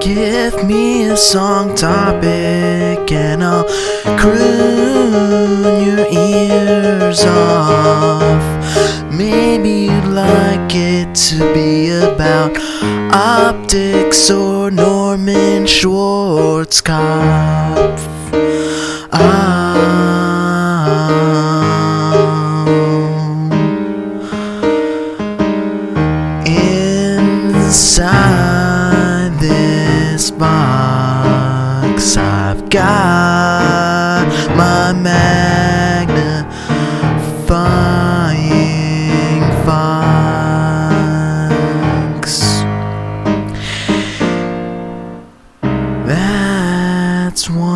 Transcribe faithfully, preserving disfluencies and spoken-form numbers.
Give me a song topic and I'll croon your ears off. Maybe you'd like it to be about optics or Norman Schwarzkopf. Ah. Inside this box I've got my magnifying fox. That's one.